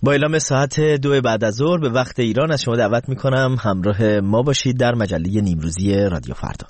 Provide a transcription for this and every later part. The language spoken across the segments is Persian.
با اعلام ساعت 2 بعد از ظهر به وقت ایران از شما دعوت میکنم همراه ما باشید در مجله نیمروزی رادیو فردا.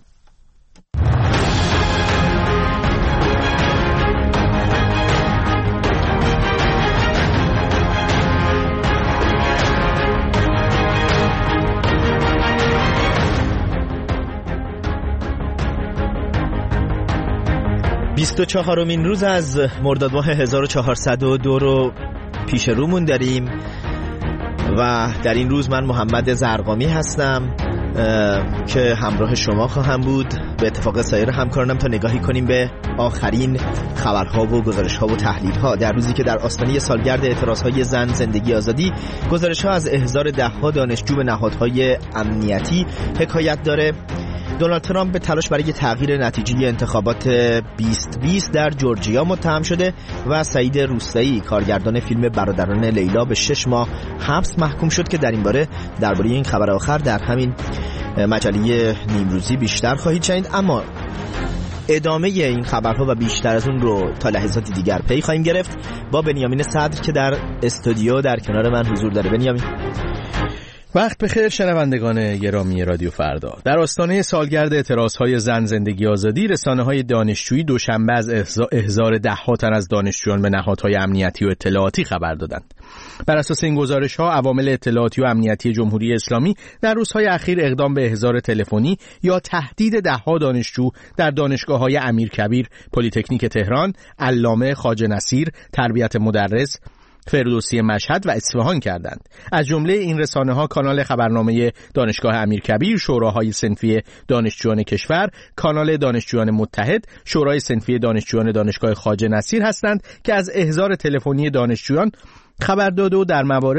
بیست و چهارمین روز از مرداد ماه 1402 رو پیش رومون داریم و در این روز من محمد زرقامی هستم که همراه شما خواهم بود به اتفاق سایر همکارانم تا نگاهی کنیم به آخرین خبرها و گزارش‌ها و تحلیل‌ها در روزی که در آستانه سالگرد اعتراض‌های زن، زندگی، آزادی گزارش‌ها از احضار ده‌ها دانشجو به نهادهای امنیتی حکایت داره. دونالد ترامپ به تلاش برای تغییر نتیجه انتخابات 2020 در جورجیا متهم شده و سعید روستایی کارگردان فیلم برادران لیلا به 6 ماه حبس محکوم شد که در این باره درباره این خبر آخر در همین مجله نیمروزی بیشتر خواهید شنید. اما ادامه این خبرها و بیشتر از اون رو تا لحظاتی دیگر پی خواهیم گرفت با بنیامین صدر که در استودیو در کنار من حضور داره. بنیامین، وقت بخیر شنوندگان گرامی رادیو فردا. در آستانه سالگرد اعتراضهای زن، زندگی، آزادی رسانه‌های دانشجویی دوشنبه از احضار ده‌ها تن از دانشجویان به نهادهای امنیتی و اطلاعاتی خبر دادند. بر اساس این گزارش‌ها عوامل اطلاعاتی و امنیتی جمهوری اسلامی در روزهای اخیر اقدام به احضار تلفنی یا تهدید ده‌ها دانشجو در دانشگاه‌های امیرکبیر، پلی‌تکنیک تهران، علامه، خواجه نصیر، تربیت مدرس، فردوسی مشهد و اصفهان کردند. از جمله این رسانه‌ها کانال خبرنامه دانشگاه امیرکبیر، شوراهای صنفی دانشجویان کشور، کانال دانشجویان متحد، شورای صنفی دانشجویان دانشگاه خواجه نصیر هستند که از احضار تلفنی دانشجویان خبر داده و در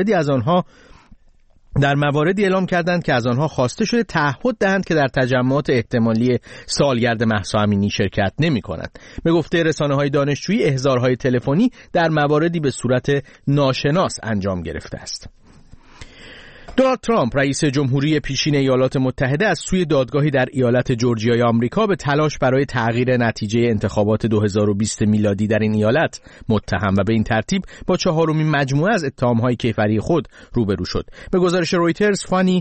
مواردی اعلام کردند که از آنها خواسته شده تعهد دهند که در تجمعات احتمالی سالگرد مهسا امینی شرکت نمی‌کنند. به گفته رسانه‌های دانشجویی احضارهای تلفنی در مواردی به صورت ناشناس انجام گرفته است. دونالد ترامپ رئیس جمهوری پیشین ایالات متحده از سوی دادگاهی در ایالت جورجیای آمریکا به تلاش برای تغییر نتیجه انتخابات 2020 میلادی در این ایالت متهم و به این ترتیب با 4مین مجموعه از اتهام‌های کیفری خود روبرو شد. به گزارش رویترز، فانی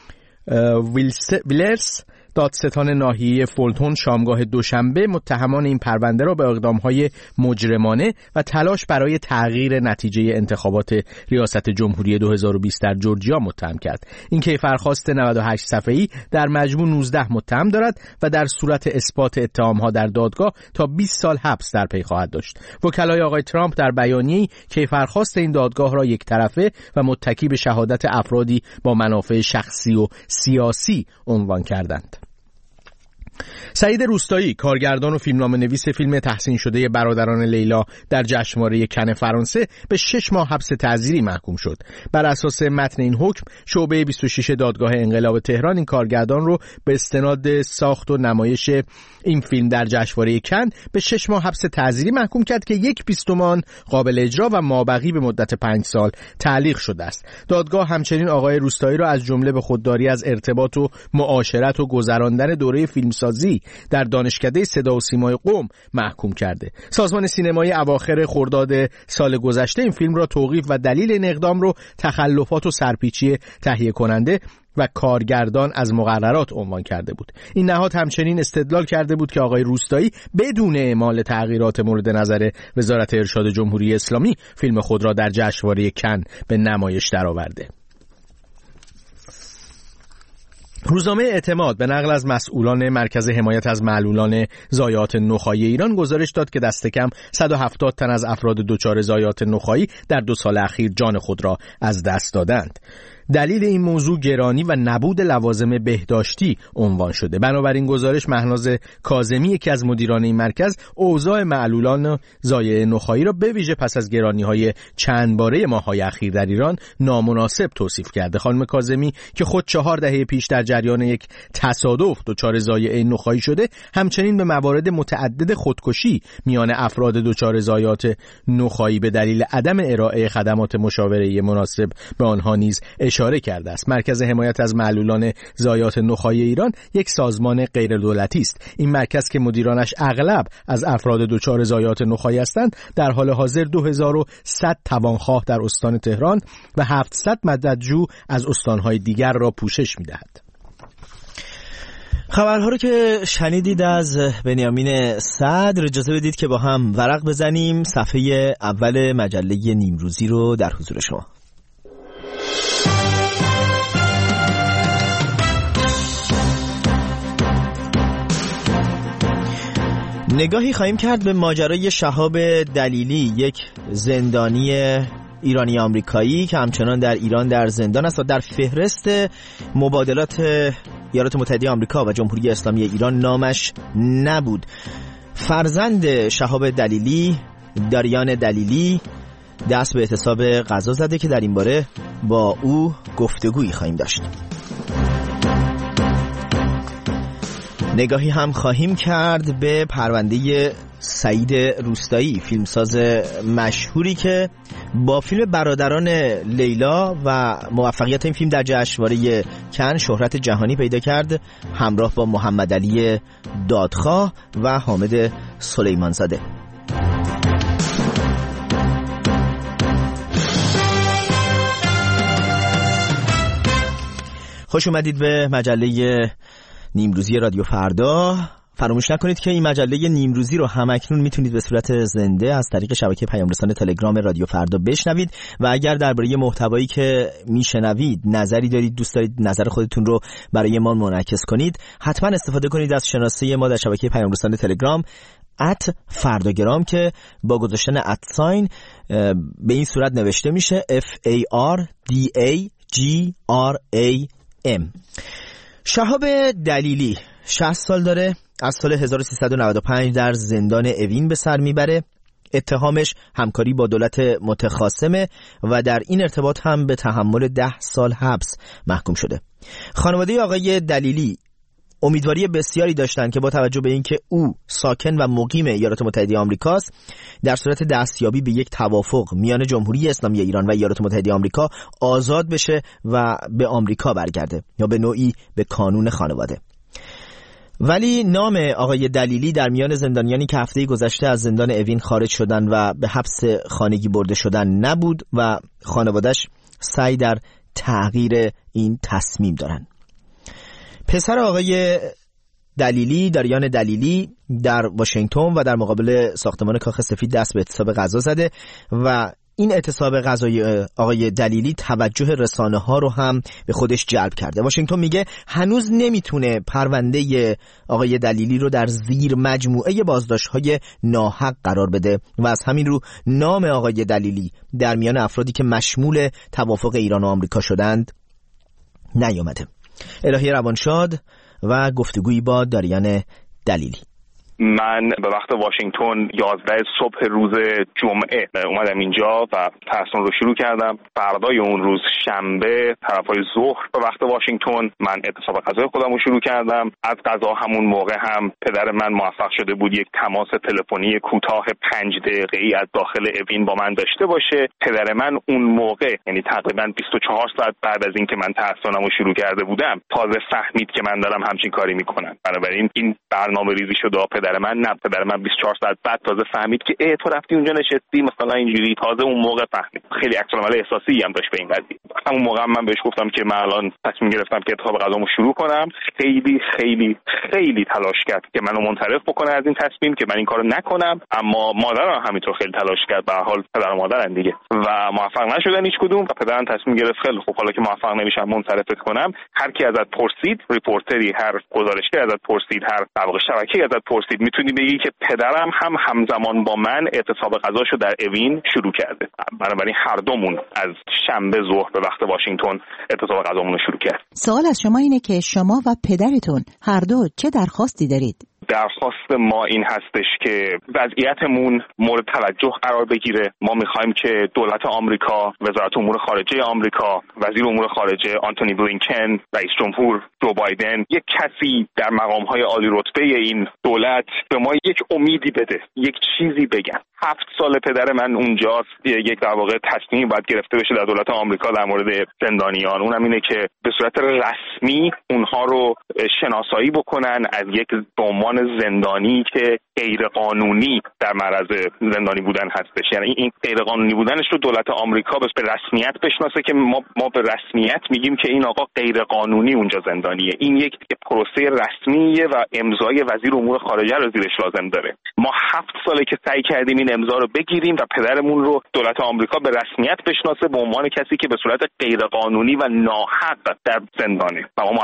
ویلرس دادستان ناحیه فولتون شامگاه دوشنبه متهمان این پرونده را به اقدام‌های مجرمانه و تلاش برای تغییر نتیجه انتخابات ریاست جمهوری 2020 در جورجیا متهم کرد. این کیفرخواست 98 صفحه‌ای در مجموع 19 متهم دارد و در صورت اثبات اتهام‌ها در دادگاه تا 20 سال حبس در پی خواهد داشت. وکلای آقای ترامپ در بیانیه‌ای کیفرخواست این دادگاه را یک طرفه و متکی به شهادت افرادی با منافع شخصی و سیاسی عنوان کردند. سعید روستایی کارگردان و فیلمنامه‌نویس فیلم تحسین شده برادران لیلا در جشنواره کن فرانسه به 6 ماه حبس تعزیری محکوم شد. بر اساس متن این حکم شعبه 26 دادگاه انقلاب تهران این کارگردان رو به استناد ساخت و نمایش این فیلم در جشنواره کن به 6 ماه حبس تعزیری محکوم کرد که 1/20 آن قابل اجرا و مابقی به مدت 5 سال تعلیق شده است. دادگاه همچنین آقای روستایی را از جمله به خودداری از ارتباط و معاشرت و گذراندن دوره فیلمسازی در دانشکده صدا و سیمای قم محکوم کرده. سازمان سینمایی اواخر خرداد سال گذشته این فیلم را توقیف و دلیل این اقدام رو تخلفات و سرپیچی تهیه کننده و کارگردان از مقررات عنوان کرده بود. این نهاد همچنین استدلال کرده بود که آقای روستایی بدون اعمال تغییرات مورد نظر وزارت ارشاد جمهوری اسلامی فیلم خود را در جشنواره کن به نمایش درآورده. روزنامه اعتماد به نقل از مسئولان مرکز حمایت از معلولان ضایعات نخاعی ایران گزارش داد که دست کم 170 تن از افراد دچار ضایعات نخاعی در 2 سال اخیر جان خود را از دست دادند. دلیل این موضوع گرانی و نبود لوازم بهداشتی عنوان شده. بنابراین گزارش مهناز کاظمی، یکی از مدیران این مرکز، اوضاع معلولان ضایع نخاعی را به ویژه پس از گرانی‌های چند باره ماه‌های اخیر در ایران نامناسب توصیف کرده. خانم کاظمی که خود 4 دهه پیش در جریان یک تصادف دچار ضایعه نخاعی شده، همچنین به موارد متعدد خودکشی میان افراد دچار ضایعات نخاعی به دلیل عدم ارائه خدمات مشاوره مناسب به آنها نیز اشاره اشاره کرده است. مرکز حمایت از معلولان ضایعات نخاعی ایران یک سازمان غیر دولتی است. این مرکز که مدیرانش اغلب از افراد دچار ضایعات نخاعی هستند، در حال حاضر 2100 توانخواه در استان تهران و 700 مددجو از استانهای دیگر را پوشش می‌دهد. خبرها رو که شنیدید از بنیامین صدر، اجازه بدید که با هم ورق بزنیم صفحه اول مجله نیمروزی رو در حضور شما. نگاهی خواهیم کرد به ماجرای شهاب دلیلی، یک زندانی ایرانی آمریکایی که همچنان در ایران در زندان است و در فهرست مبادلات ایالات متحده آمریکا و جمهوری اسلامی ایران نامش نبود. فرزند شهاب دلیلی، داریان دلیلی، دست به اعتصاب غذا زده که در این باره با او گفتگویی خواهیم داشت. نگاهی هم خواهیم کرد به پرونده سعید روستایی، فیلمساز مشهوری که با فیلم برادران لیلا و موفقیت این فیلم در جشنواره کن شهرت جهانی پیدا کرد، همراه با محمد علی دادخواه و حامد سلیمانزاده. خوش اومدید به مجله نیمروزی رادیو فردا. فراموش نکنید که این مجله نیمروزی رو همکنون میتونید به صورت زنده از طریق شبکه پیام‌رسان تلگرام رادیو فردا بشنوید و اگر درباره محتوایی که میشنوید نظری دارید، دوست دارید نظر خودتون رو برای ما منعکس کنید، حتما استفاده کنید از شناسه ما در شبکه پیام‌رسان تلگرام @فرداگرام که با گذاشتن ادساین به این صورت نوشته میشه FARDAGRAM. شهاب دلیلی 60 سال داره، از سال 1395 در زندان اوین به سر میبره. اتهامش همکاری با دولت متخاصمه و در این ارتباط هم به تحمل 10 سال حبس محکوم شده. خانواده آقای دلیلی امیدواری بسیاری داشتند که با توجه به اینکه او ساکن و مقیم ایالات متحده آمریکاست، در صورت دستیابی به یک توافق میان جمهوری اسلامی ایران و ایالات متحده آمریکا آزاد بشه و به آمریکا برگرده یا به نوعی به کانون خانواده. ولی نام آقای دلیلی در میان زندانیانی که هفته گذشته از زندان اوین خارج شدن و به حبس خانگی برده شدن نبود و خانواده‌اش سعی در تغییر این تصمیم دارن. پسر آقای دلیلی، داریان دلیلی، در واشنگتن و در مقابل ساختمان کاخ سفید دست به اعتصاب غذا زده و این اعتصاب غذای آقای دلیلی توجه رسانه‌ها رو هم به خودش جلب کرده. واشنگتن میگه هنوز نمیتونه پرونده آقای دلیلی رو در زیر مجموعه بازداشت‌های ناحق قرار بده و از همین رو نام آقای دلیلی در میان افرادی که مشمول توافق ایران و آمریکا شدند نیامده. الهی روانشاد و گفتگویی با داریان دلیلی. من به وقت واشنگتن 11 صبح روز جمعه اومدم اینجا و تحصیل رو شروع کردم. فردای اون روز شنبه طرفای ظهر به وقت واشنگتن من اعتصاب غذای خودم رو شروع کردم. از قضا همون موقع هم پدر من موفق شده بود یک تماس تلفنی کوتاه 5 دقیقه‌ای از داخل اوین با من داشته باشه. پدر من اون موقع، یعنی تقریبا 24 ساعت بعد از اینکه من تحصیلم رو شروع کرده بودم، تازه فهمید که من دارم همچین کاری میکنم. بنابراین این برنامه‌ریزی شده پدر من 24 ساعت بعد تازه فهمید که تو رفتی اونجا نشستی مثلا اینجوری. تازه اون موقع فهمید. خیلی عکس العمل احساسی هم داشت به این قضیه. همون موقع من بهش گفتم که من الان تصمیم گرفتم که اعتصاب غذامو شروع کنم. خیلی خیلی خیلی تلاش کرد که منو منصرف بکنه از این تصمیم که من این کارو نکنم، اما مادرم همینطور خیلی تلاش کرد. به هر حال پدر و مادرن دیگه و موفق نشدن هیچ کدوم. و پدرم تصمیم گرفت خیلی خب حالا که موفق نمیشم منصرفت کنم. هر کی ازت پرسید، ریپورتری، هر گزارشگر ازت پرسید، هر در واقع شبکه‌ای ازت پرسید، میتونی بگی که پدرم هم همزمان با من اعتصاب غذاشو در اوین شروع کرده. بنابراین هر دومون از شنبه ظهر به وقت واشنگتن اعتصاب غذامون رو شروع کرد. سوال از شما اینه که شما و پدرتون هر دو چه درخواستی دارید؟ درخواست ما این هستش که وضعیتمون مورد توجه قرار بگیره. ما میخوایم که دولت آمریکا، وزارت امور خارجه آمریکا، وزیر امور خارجه آنتونی بلینکن، رئیس جمهور جو بایدن، یک کسی در مقام‌های عالی رتبه این دولت به ما یک امیدی بده، یک چیزی بگن. 7 سال پدر من اونجاست. یک در واقع تصمیم باید گرفته بشه در دولت آمریکا در مورد زندانیان. اونم اینه که به صورت رسمی اونها رو شناسایی بکنن از یک به عنوان زندانی که غیر قانونی در معرض زندانی بودن هستش. یعنی این غیر قانونی بودنش رو دولت آمریکا به رسمیت بشناسه که ما به رسمیت میگیم که این آقا غیر قانونی اونجا زندانیه. این یک پروسه رسمیه و امضای وزیر امور خارجه رو زیرش لازم داره. ما 7 ساله که سعی کردیم این امضا رو بگیریم و پدرمون رو دولت آمریکا به رسمیت بشناسه به عنوان کسی که به صورت غیر قانونی و ناحق در زندانه و ما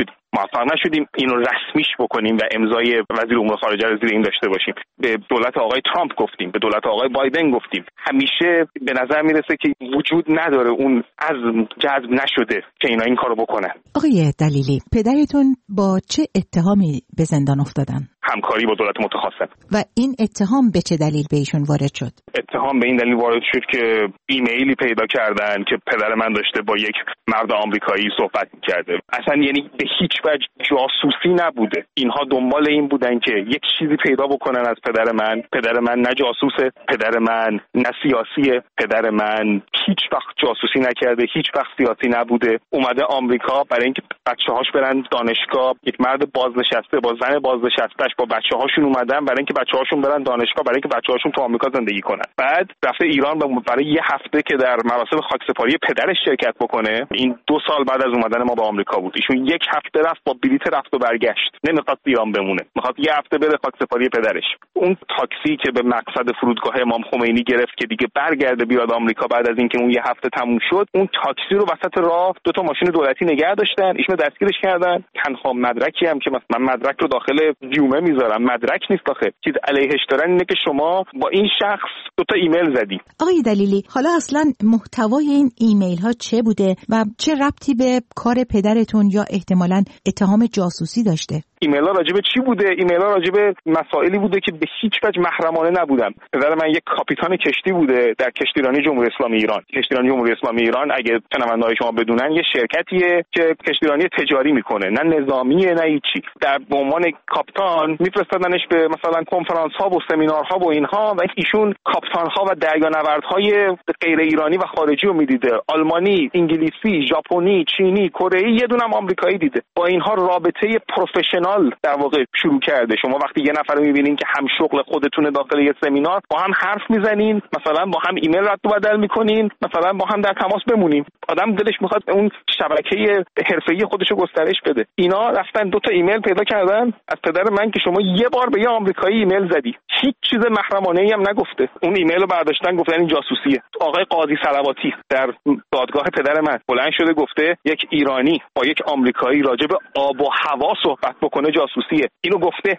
موفق نشدیم اینو رسمیش بکنیم و امضای وزیر امور خارجه رو زیر این داشته باشیم. به دولت آقای ترامپ گفتیم، به دولت آقای بایدن گفتیم. همیشه به نظر میرسه که وجود نداره، اون عزم جذب نشده که اینا این کارو بکنن. آقای دلیلی، پدرتون با چه اتهامی به زندان افتادن؟ همکاری با دولت متخاصم. و این اتهام به چه دلیل به ایشون وارد شد؟ اتهام به این دلیل وارد شد که ایمیلی پیدا کردن که پدر من داشته با یک مرد آمریکایی صحبت می‌کرده. اصلا یعنی به هیچ وجه جاسوسی نبوده. اینها دنبال این بودن که یک چیزی پیدا بکنن از پدر من. پدر من نه جاسوسه، پدر من نه سیاسیه، پدر من هیچ وقت جاسوسی نکرده، هیچ وقت سیاسی نبوده. اومده آمریکا برای اینکه بچه‌هاش برن دانشگاه. یک مرد بازنشسته با زن بازنشسته‌اش با بچه‌هاشون اومدن برای اینکه بچه‌هاشون برن دانشگاه، برای اینکه بچه‌هاشون تو آمریکا زندگی کنن. بعد رفته ایران برای یه هفته که در مراسم خاکسپاری پدرش شرکت بکنه. این 2 سال بعد از اومدن ما به آمریکا بود. ایشون یک هفته رفت با بلیط رفت و برگشت. نمیخواد ایران بمونه. میخواد یه هفته بره خاکسپاری پدرش. اون تاکسی که به مقصد فرودگاه امام خمینی گرفت که دیگه برگرده بیاد آمریکا بعد از اینکه اون یه هفته تموم شد، اون تاکسی رو وسط راه 2 تا ماشین دولتی نگه داشتن. ایشون دستگیرش کردن. تنها مدرکی هم که من مدرک رو داخل جیومه میذارم، مدرک نیست آخه. چیز علیهش دارن اینه که شما با این شخص 2 تا ایمیل زدی. آقای دلیلی، حالا اصلا محتوای این ایمیل ها چه بوده و چه ربطی به کار پدرتون یا احتمالاً اتهام جاسوسی داشته؟ ایمیل ها راجبه چی بوده؟ ایمیل ها راجبه مسائلی بوده که به هیچ وجه محرمانه نبودن. پدر من یک کاپیتان کشتی بوده در کشتیرانی جمهوری اسلامی ایران. کشتیرانی جمهوری اسلامی ایران اگه شنونده‌های شما بدونن یه شرکتیه که کشتیرانی تجاری میکنه، نه نظامیه نه هیچی. در به عنوان کاپیتان میفرستادنش به مثلا کنفرانس ها و سمینارها و اینها و ایشون کاپیتان ها و دریانوردهای غیر ایرانی و خارجی رو میدیده. آلمانی، انگلیسی، ژاپنی، چینی، کره‌ای، یه دونه هم آمریکایی دیده. با اینها رابطه پروفشنال در واقع شروع کرده. شما وقتی یه نفر رو می‌بینین که هم شغل خودتونه داخل یه سمینار، با هم حرف میزنین، مثلا با هم ایمیل رد و بدل می‌کنین، مثلا با هم در تماس بمونیم. آدم دلش می‌خواد اون شبکه حرفه‌ای خودش رو گسترش بده. اینا رفتن 2 تا ایمیل پیدا کردن از پدر من که شما یه بار به یه آمریکایی ایمیل زدی. هیچ چیز محرمانه‌ای هم نگفته. اون ایمیل رو برداشتن گفتن این جاسوسیه. آقای قاضی صلواتی در دادگاه پدر من بلند شده گفته یک ایرانی با یک آمریکایی راجع به آب و هوا صحبت بکنه جاسوسیه. اینو گفته.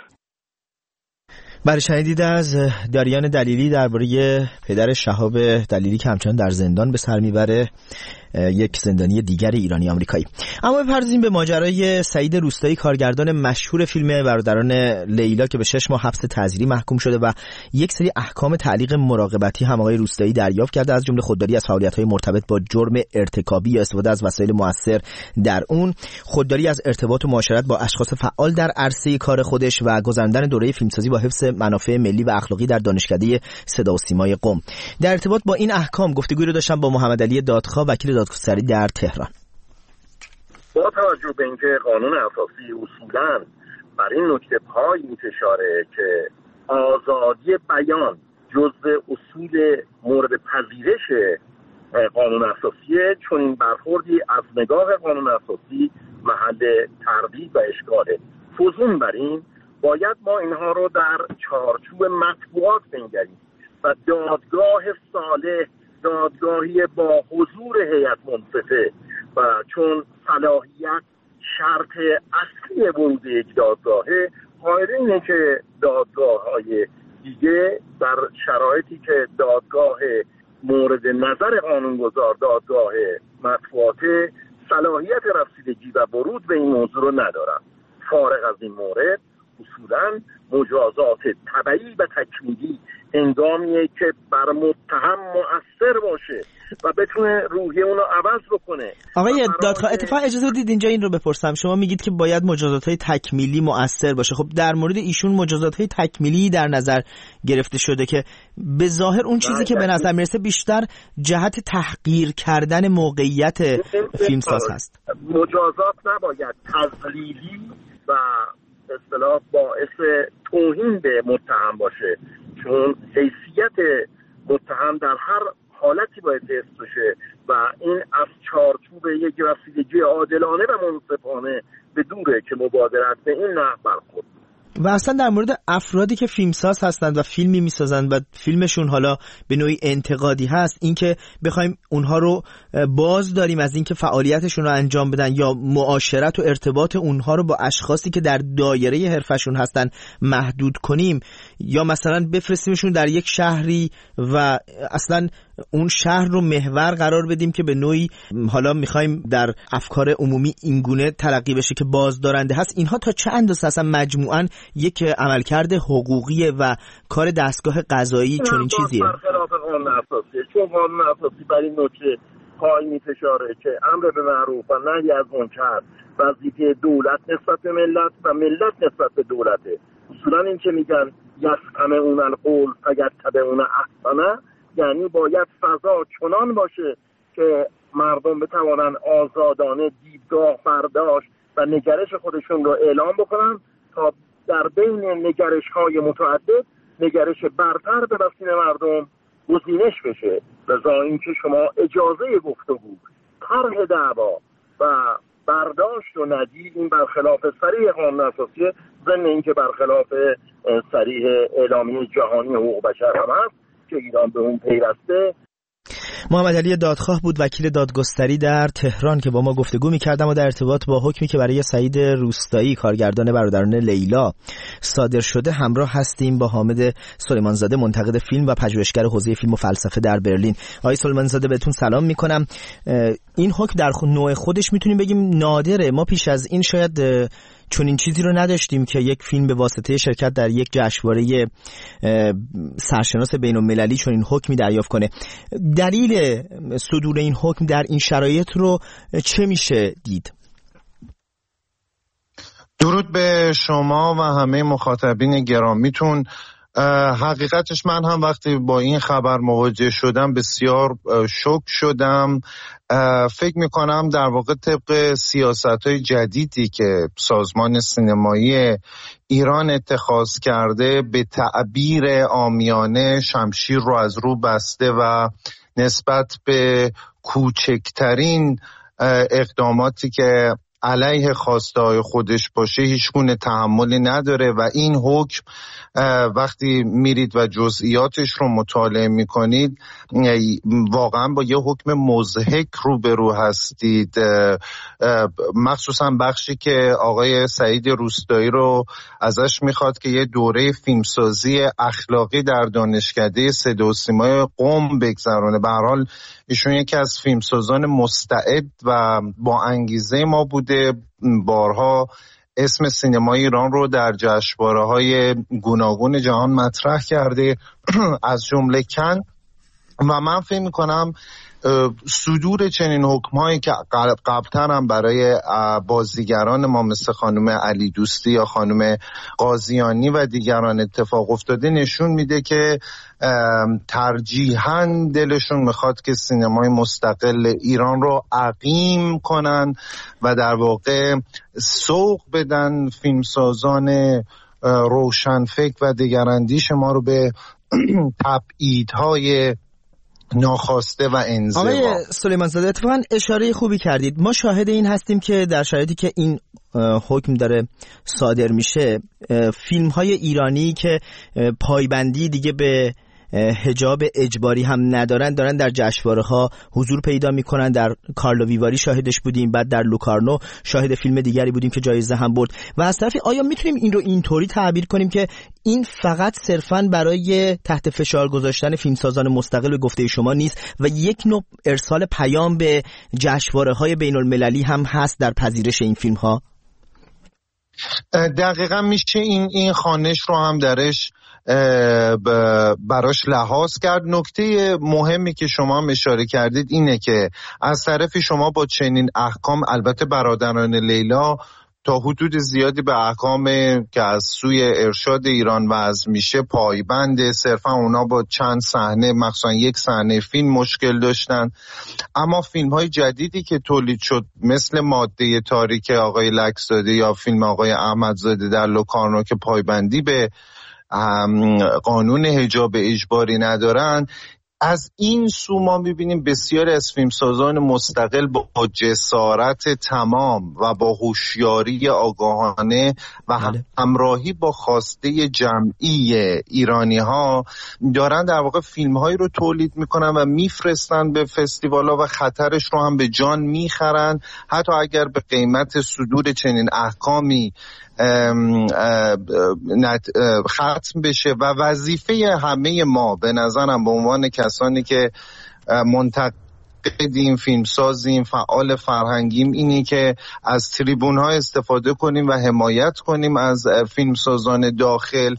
برای شنیدید از داریان دلیلی درباره پدر شهاب دلیلی که همچنان در زندان به سر میبره، یک زندانی دیگر ایرانی آمریکایی. اما بپردازیم به ماجرای سعید روستایی، کارگردان مشهور فیلم برادران لیلا که به 6 ماه حبس تعزیری محکوم شده و یک سری احکام تعلیق مراقبتی هم آقای روستایی دریافت کرده، از جمله خودداری از فعالیت‌های مرتبط با جرم ارتکابی یا استفاده از وسایل مؤثر در اون، خودداری از ارتباط و معاشرت با اشخاص فعال در عرصه کار خودش و گذراندن دوره فیلمسازی با حفظ منافع ملی و اخلاقی در دانشکده صدا و سیمای قم. در ارتباط با این احکام گفتگویی رو داشتم با محمد علی دادخواه، وکیل دادگستری در تهران. با توجه به اینکه قانون اساسی اصولاً بر این نکته پای می‌اشاره که آزادی بیان جزء اصول مورد پذیرش قانون اساسی، چون این برخوردی از نگاه قانون اساسی محل تردید و اشکاله. فزون بر این باید ما اینها رو در چارچوب مطبوعات بنگریم و دادگاه صالح، دادگاهی با حضور هیئت منصفه و چون صلاحیت شرط اصلی ورود یک دادگاهه، قائل اینه که دادگاه‌های دیگه در شرایطی که دادگاه مورد نظر قانونگذار، دادگاه مطبوعات، صلاحیت رسیدگی و ورود به این موضوع رو ندارن. فارغ از این مورد، اصولاً مجازات تبعی و تکمیلی هنگامیه که بر متهم مؤثر باشه و بتونه روحیه اونو عوض بکنه. آقای دادخواه اتفاقا اجازه بدید اینجا این رو بپرسم. شما میگید که باید مجازات‌های تکمیلی مؤثر باشه. خب در مورد ایشون مجازات‌های تکمیلی در نظر گرفته شده که به ظاهر اون چیزی که به نظر میرسه بیشتر جهت تحقیر کردن موقعیت فیلمساز هست. مجازات نباید تضلیلی و به اصطلاح باعث توهین به متهم باشه، چون حیثیت متهم در هر حالتی باید حفظ بشه و این از چارچوب یک رسیدگی عادلانه و منصفانه به دوره که مبادرت به این نحو برخورد. و اصلا در مورد افرادی که فیلمساز هستند و فیلمی میسازند و فیلمشون حالا به نوعی انتقادی هست، این که بخوایم اونها رو باز داریم از این که فعالیتشون رو انجام بدن یا معاشرت و ارتباط اونها رو با اشخاصی که در دایره حرفشون هستن محدود کنیم یا مثلا بفرستیمشون در یک شهری و اصلا اون شهر رو محور قرار بدیم که به نوعی حالا میخوایم در افکار عمومی اینگونه تلقی بشه که بازدارنده هست، اینها تا چه اندازه اصلا مجموعاً یک عملکرد حقوقی و کار دستگاه قضایی چنین چیزیه؟ برخلاف قانون اساسی، چون قانون اساسی بر این نکته قائم فشاره که امر به معروف و نهی از منکر وظیفه دولت نسبت به ملت و ملت نسبت به دولته. اصولا این که میگن یستمعون القول فیتبعون احسنه، یعنی باید فضا چنان باشه که مردم بتوانن آزادانه دیدگاه برداشت و نگرش خودشون رو اعلام بکنن تا در بین نگرش‌های متعدد نگرش برتر به نفع مردم گزینش بشه. لذا اینکه شما اجازه گفتگو، طرح دعوا و برداشت و ندید، این برخلاف صریح قانون اساسی، ضمن اینکه برخلاف صریح اعلامیه جهانی حقوق بشر هم هست که ایران به اون پیوسته. محمد علی دادخواه بود، وکیل دادگستری در تهران که با ما گفتگو می‌کردم و در ارتباط با حکمی که برای سعید روستایی کارگردان برادران لیلا صادر شده همراه هستیم با حامد سلیمانزاده، منتقد فیلم و پژوهشگر حوزه فیلم و فلسفه در برلین. آقای سلیمانزاده بهتون سلام می‌کنم. این حکم در نوع خودش میتونیم بگیم نادره. ما پیش از این شاید چون این چیزی رو نداشتیم که یک فیلم به واسطه شرکت در یک جشنواره سرشناس بین‌المللی چون این حکمی دریافت کنه. دلیل صدور این حکم در این شرایط رو چه میشه دید؟ درود به شما و همه مخاطبین گرامیتون. حقیقتش من هم وقتی با این خبر مواجه شدم بسیار شوک شدم. فکر میکنم در واقع طبق سیاست‌های جدیدی که سازمان سینمایی ایران اتخاذ کرده به تعبیر عامیانه شمشیر رو از رو بسته و نسبت به کوچکترین اقداماتی که علیه خواسته‌های خودش باشه هیچگونه تحملی نداره و این حکم وقتی میرید و جزئیاتش رو مطالعه میکنید واقعا با یه حکم مضحک روبرو هستید، مخصوصا بخشی که آقای سعید روستایی رو ازش میخواد که یه دوره فیلمسازی اخلاقی در دانشکده صدا و سیمای قم بگذرونه. به هر حال ایشون یکی از فیلمسازان مستعد و با انگیزه ما بوده، بارها اسم سینمای ایران رو در جشنواره‌های گوناگون جهان مطرح کرده از جمله کن و من فکر می‌کنم صدور چنین حکم‌هایی که قبل‌تر هم برای بازیگران ما مثل خانم علی دوستی یا خانم قاضیانی و دیگران اتفاق افتاده نشون میده که ترجیحاً دلشون میخواد که سینمای مستقل ایران رو عقیم کنن و در واقع سوق بدن فیلمسازان روشنفکر و دگراندیش ما رو به تبعیدهای ناخواسته و انزوا. آقای سلیمانزاده اتفاقا اشاره خوبی کردید. ما شاهد این هستیم که در شرایطی که این حکم داره صادر میشه فیلم های ایرانی که پایبندی دیگه به حجاب اجباری هم ندارن دارن در جشنواره‌ها حضور پیدا میکنن. در کارلو ویواری شاهدش بودیم، بعد در لوکارنو شاهد فیلم دیگری بودیم که جایزه هم برد. و از طرفی آیا میتونیم این رو اینطوری تعبیر کنیم که این فقط صرفاً برای تحت فشار گذاشتن فیلمسازان مستقل به گفته شما نیست و یک نوع ارسال پیام به جشنواره‌های بین‌المللی هم هست در پذیرش این فیلم‌ها؟ دقیقا میشه این خوانش رو هم درش براش لحاظ کرد. نکته مهمی که شما هم اشاره کردید اینه که از طرفی شما با چنین احکام، البته برادران لیلا تا حدود زیادی به احکام که از سوی ارشاد ایران وضع میشه پایبند، صرفا اونا با چند صحنه، مخصوصا یک صحنه فیلم مشکل داشتن. اما فیلم های جدیدی که تولید شد مثل ماده تاریک آقای لکزاده یا فیلم آقای احمدزاده در لوکارنو که پایبندی به قانون حجاب اجباری ندارن، از این سو ما می‌بینیم بسیاری از فیلمسازان مستقل با جسارت تمام و با هوشیاری آگاهانه و همراهی با خواسته جمعی ایرانی‌ها دارن در واقع فیلم‌هایی رو تولید می‌کنن و میفرستن به فستیوال‌ها و خطرش رو هم به جان می‌خرن، حتی اگر به قیمت صدور چنین احکامی ختم بشه. و وظیفه همه ما به نظرم به عنوان کسانی که منتقدیم، فیلمسازیم، فعال فرهنگیم اینی که از تریبون ها استفاده کنیم و حمایت کنیم از فیلمسازان داخل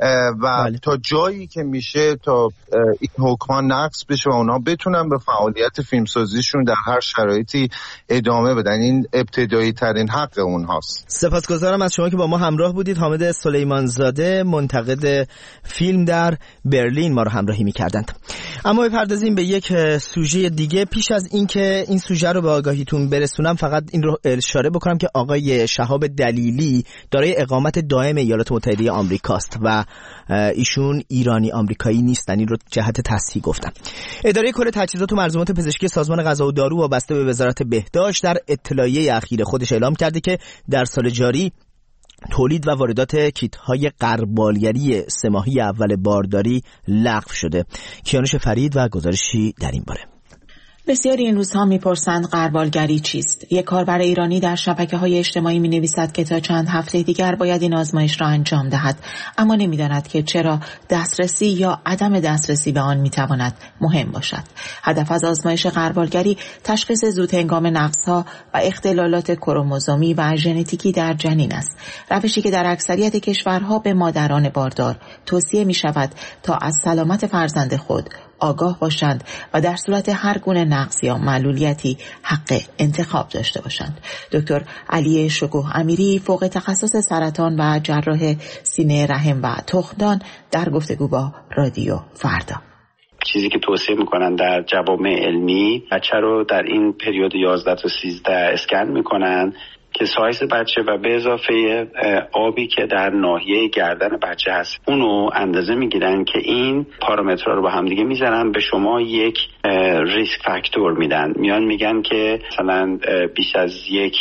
و تا جایی که میشه تا این حکما نقض بشه و اونا بتونن به فعالیت فیلمسازیشون در هر شرایطی ادامه بدن. این ابتدایی ترین حق اونهاست. سپاسگزارم از شما که با ما همراه بودید. حامد سلیمانزاده، منتقد فیلم در برلین، ما رو همراهی می‌کردند. اما بپردازیم به یک سوژه دیگه. پیش از اینکه این سوژه رو به آگاهیتون برسونم فقط این رو اشاره بکنم که آقای شهاب دلیلی دارای اقامت دائم ایالات متحده آمریکاست و ایشون ایرانی آمریکایی نیستن. این رو جهت تصحیح گفتم. اداره کل تجهیزات و مرزومات پزشکی سازمان غذا و دارو وابسته به وزارت بهداشت در اطلاعیه اخیر خودش اعلام کرده که در سال جاری تولید و واردات کیت‌های غربالگری 3 ماهه اول بارداری لغو شده. کیانوش فرید و گزارشی در این باره. بسیاری این روزها میپرسند غربالگری چیست؟ یک کاربر ایرانی در شبکه‌های اجتماعی می‌نویسد که تا چند هفته دیگر باید این آزمایش را انجام دهد، اما نمی‌داند که چرا دسترسی یا عدم دسترسی به آن می‌تواند مهم باشد. هدف از آزمایش غربالگری تشخیص زودهنگام نقص‌ها و اختلالات کروموزومی و ژنتیکی در جنین است، روشی که در اکثریت کشورها به مادران باردار توصیه می‌شود تا از سلامت فرزند خود آگاه باشند و در صورت هر گونه نقص یا معلولیتی حق انتخاب داشته باشند. دکتر علی شکوه امیری، فوق تخصص سرطان و جراح سینه رحم و تخمدان، در گفتگو با رادیو فردا. چیزی که توصیه میکنن در جوامع علمی، بچه رو در این پریود 11 تا 13 اسکن میکنن که سایز بچه و به اضافه آبی که در ناحیه گردن بچه هست اونو اندازه میگیرن که این پارامترها رو با هم دیگه میزنن، به شما یک ریسک فاکتور میدن. میان میگن که مثلا بیش از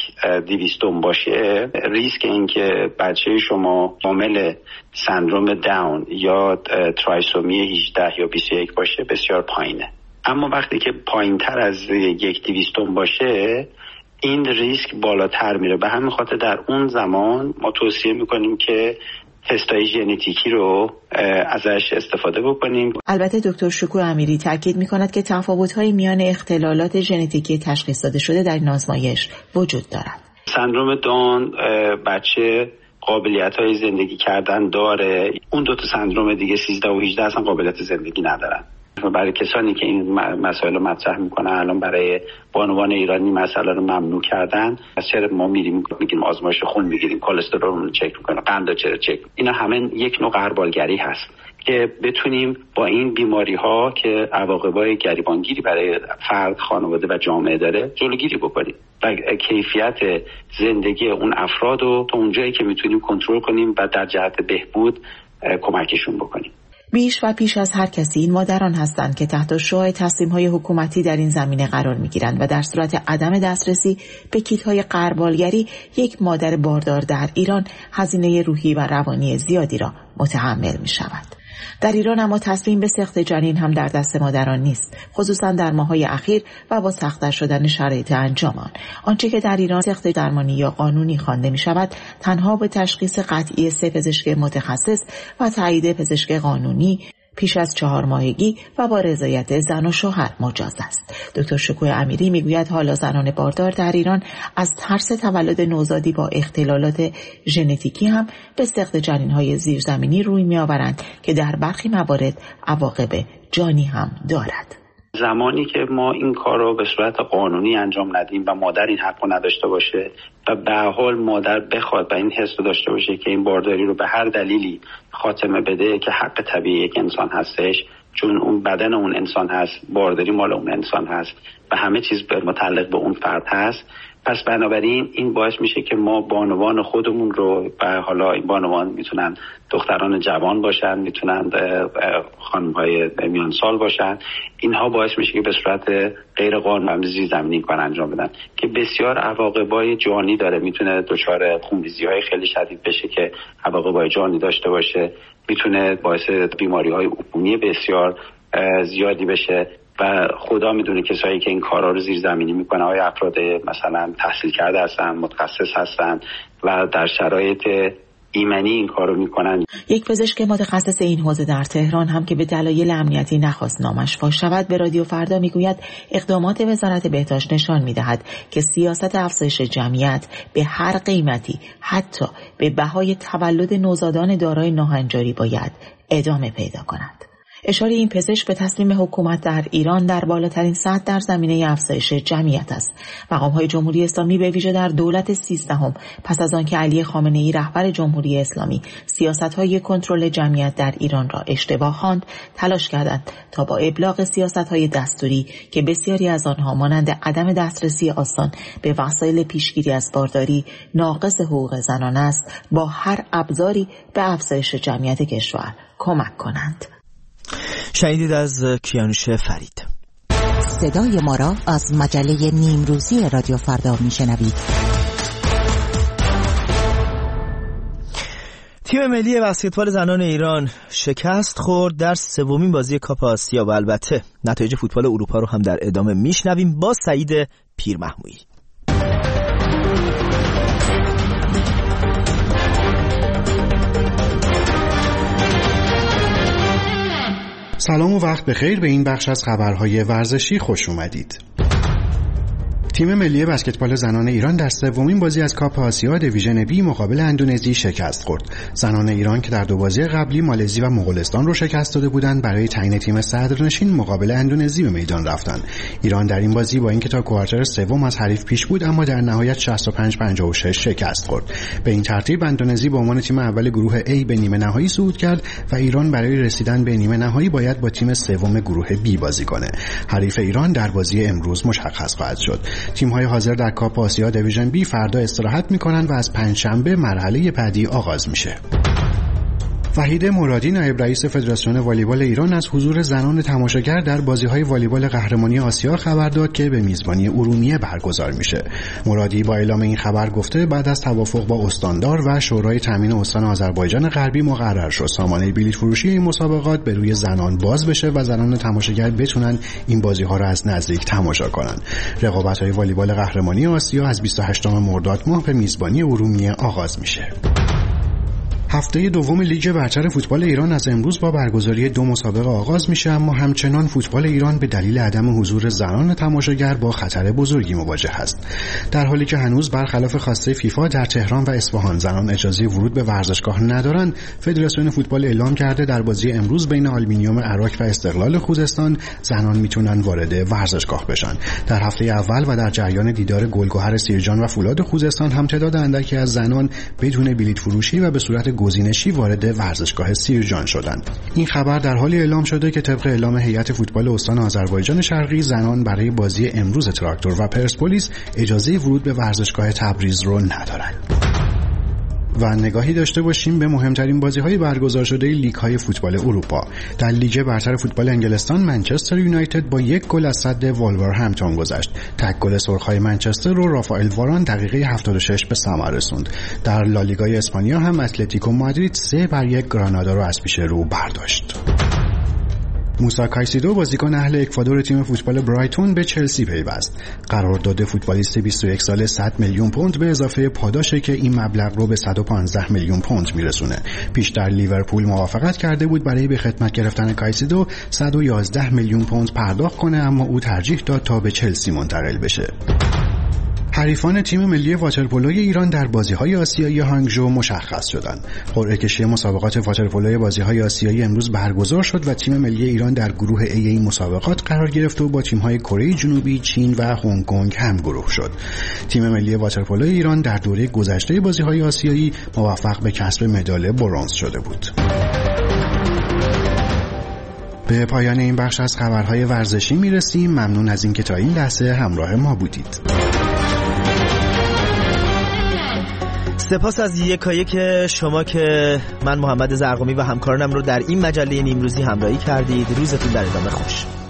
1/200 باشه، ریسک این که بچه شما حامل سندروم داون یا ترایسومی 18 یا 21 باشه بسیار پایینه. اما وقتی که پایین تر از 1/200 باشه این ریسک بالاتر میره. به همین خاطر در اون زمان ما توصیه میکنیم که تستای ژنتیکی رو ازش استفاده بکنیم. البته دکتر شکوه امیری تاکید میکند که تفاوت‌های میان اختلالات ژنتیکی تشخیص داده شده در این آزمایش وجود دارد. سندروم داون بچه قابلیت‌های زندگی کردن داره، اون دو تا سندروم دیگه 13 و 18 اصلا قابلیت زندگی ندارن. برای کسانی که این مسائل رو مطرح میکنن، الان برای بانوان ایرانی مسئله رو ممنوع کردن، چرا ما میگیم آزمایش خون میگیریم، کلسترول رو چک میکنیم، قند رو چرا چک، اینا همه یک نوع غربالگری هست که بتونیم با این بیماری ها که عواقبای گریبانگیری برای فرد، خانواده و جامعه داره جلوگیری بکنیم و کیفیت زندگی اون افراد رو تا اونجایی که میتونیم کنترل کنیم و در جهت بهبود کمکشون بکنیم. بیش و پیش از هر کسی این مادران هستند که تحت شعاع تصمیم‌های حکومتی در این زمینه قرار می‌گیرند و در صورت عدم دسترسی به کیت‌های غربالگری یک مادر باردار در ایران هزینه روحی و روانی زیادی را متحمل می‌شود. در ایران اما تصمیم به سقط جنین هم در دست مادران نیست، خصوصا در ماه‌های اخیر و با سخت‌تر شدن شرایط انجام آن. آنچه که در ایران سقط درمانی یا قانونی خوانده می‌شود تنها به تشخیص قطعی 3 پزشک متخصص و تایید پزشک قانونی پیش از 4 ماهگی و با رضایت زن و شوهر مجاز است. دکتر شکوه امیری میگوید حالا زنان باردار در ایران از ترس تولد نوزادی با اختلالات ژنتیکی هم به سقط جنین‌های زیرزمینی روی می‌آورند که در برخی موارد عواقب جانی هم دارد. زمانی که ما این کار رو به صورت قانونی انجام ندیم و مادر این حق رو نداشته باشه و به حال مادر بخواد و این حس رو داشته باشه که این بارداری رو به هر دلیلی خاتمه بده که حق طبیعی یک انسان هستش، چون اون بدن اون انسان هست، بارداری مال اون انسان هست و همه چیز متعلق به اون فرد هست، پس بنابراین این باعث میشه که ما بانوان خودمون رو، و حالا این بانوان میتونن دختران جوان باشن، میتونن خانم‌های میان سال باشن، اینها باعث میشه که به صورت غیر قانونی زیرزمینی کار انجام بدن که بسیار عواقبای جانی داره. میتونه دچار خونریزی‌های خیلی شدید بشه که عواقبای جانی داشته باشه، میتونه باعث بیماری‌های عفونی بسیار زیادی بشه و خدا میدونه کسایی که این کارا رو زیرزمینی میکنه های افراد مثلا تحصیل کرده هستن، متخصص هستن و در شرایط ایمنی این کارو میکنن. یک پزشک متخصص این حوزه در تهران هم که به دلایل امنیتی نخواست نامش فاش شود به رادیو فردا میگوید اقدامات وزارت بهداشت نشان میدهد که سیاست افزایش جمعیت به هر قیمتی، حتی به بهای تولد نوزادان دارای ناهنجاری، باید ادامه پیدا کند. اشاره این پزشک به تصمیم حکومت در ایران در بالاترین سطح در زمینه افزایش جمعیت است. مقام‌های جمهوری اسلامی به ویژه در دولت 13 پس از آنکه علی خامنه‌ای رهبر جمهوری اسلامی سیاست‌های کنترل جمعیت در ایران را اشتباه خواند، تلاش کردند تا با ابلاغ سیاست‌های دستوری که بسیاری از آنها مانند عدم دسترسی آسان به وسایل پیشگیری از بارداری ناقض حقوق زنان است، با هر ابزاری به افزایش جمعیت کشور کمک کنند. شنیدید از کیانوش فرید. صدای ما را از مجله نیمروزی رادیو فردا میشنوید. تیم ملی بسکتبال زنان ایران شکست خورد در سومین بازی کاپ آسیا و البته نتایج فوتبال اروپا رو هم در ادامه میشنویم با سعید پیرمحمودی. سلام و وقت بخیر، به این بخش از خبرهای ورزشی خوش اومدید. تیم ملی بسکتبال زنان ایران در سومین بازی از کاپ آسیا دیویژن بی مقابل اندونزی شکست خورد. زنان ایران که در 2 بازی قبلی مالزی و مغولستان رو شکست داده بودند، برای تعیین تیم صدرنشین مقابل اندونزی به میدان رفتند. ایران در این بازی با اینکه تا کوارتر سوم از حریف پیش بود، اما در نهایت 65-56 شکست خورد. به این ترتیب اندونزی به عنوان تیم اول گروه A به نیمه نهایی صعود کرد و ایران برای رسیدن به نیمه نهایی باید با تیم سوم گروه B بازی کنه. حریف ایران در بازی امروز مشخص خواهد شد. تیم‌های حاضر در کاپ آسیا دیویژن بی فردا استراحت می‌کنند و از پنجشنبه مرحله بعدی آغاز میشه. وحید مرادی نایب رئیس فدراسیون والیبال ایران از حضور زنان تماشاگر در بازی‌های والیبال قهرمانی آسیا خبر داد که به میزبانی ارومیه برگزار میشه. مرادی با اعلام این خبر گفته بعد از توافق با استاندار و شورای تامین استان آذربایجان غربی مقرر شد سامانه بلیط فروشی این مسابقات به روی زنان باز بشه و زنان تماشاگر بتونن این بازی‌ها را از نزدیک تماشا کنن. رقابت‌های والیبال قهرمانی آسیا از 28 مرداد ماه به میزبانی ارومیه آغاز میشه. هفته دوم لیگ برتر فوتبال ایران از امروز با برگزاری 2 مسابقه آغاز میشه، اما همچنان فوتبال ایران به دلیل عدم حضور زنان تماشاگر با خطر بزرگی مواجه است. در حالی که هنوز برخلاف خواسته فیفا در تهران و اصفهان زنان اجازه ورود به ورزشگاه ندارند، فدراسیون فوتبال اعلام کرده در بازی امروز بین آلومینیوم عراق و استقلال خوزستان زنان میتونن وارد ورزشگاه بشن. در هفته اول و در جریان دیدار گلگهر سیرجان و فولاد خوزستان هم تعداد اندکی از زنان بدون بلیط فروشی و به صورت گزینشی وارد ورزشگاه سیرجان شدند. این خبر در حالی اعلام شده که طبق اعلام هیئت فوتبال استان آذربایجان شرقی زنان برای بازی امروز تراکتور و پرسپولیس اجازه ورود به ورزشگاه تبریز رو ندارند. و نگاهی داشته باشیم به مهمترین بازی‌های برگزار شده لیگ‌های فوتبال اروپا. در لیگ برتر فوتبال انگلستان منچستر یونایتد با 1 گل از صد وولورهمپتون گذشت. تک گل سرخ‌های منچستر رو رافائل واران دقیقه 76 به ثمر رسوند. در لالیگای اسپانیا هم اتلتیکو مادرید 3-1 گرانادا رو از پیش رو برداشت. موسا کایسیدو بازیکن اهل اکوادور تیم فوتبال برایتون به چلسی پیوست. قرارداد فوتبالیست 21 ساله 100 میلیون پوند به اضافه پاداشه که این مبلغ رو به 115 میلیون پوند میرسونه. پیشتر لیورپول موافقت کرده بود برای به خدمت گرفتن کایسیدو 111 میلیون پوند پرداخت کنه، اما او ترجیح داد تا به چلسی منتقل بشه. حریفان تیم ملی واترپولوی ایران در بازی‌های آسیایی هانگژو مشخص شدند. قرعه کشی مسابقات واترپولوی بازی‌های آسیایی امروز برگزار شد و تیم ملی ایران در گروه A این مسابقات قرار گرفت و با تیم‌های کره جنوبی، چین و هنگ کنگ هم گروه شد. تیم ملی واترپولوی ایران در دوره گذشته بازی‌های آسیایی موفق به کسب مدال برنز شده بود. به پایان این بخش از خبرهای ورزشی میرسیم. ممنون از اینکه تا این لحظه همراه ما بودید. سپاس از یکایک شما که من محمد زرقمی و همکارانم رو در این مجله نیمروزی همراهی کردید. روزتون در ادامه خوش.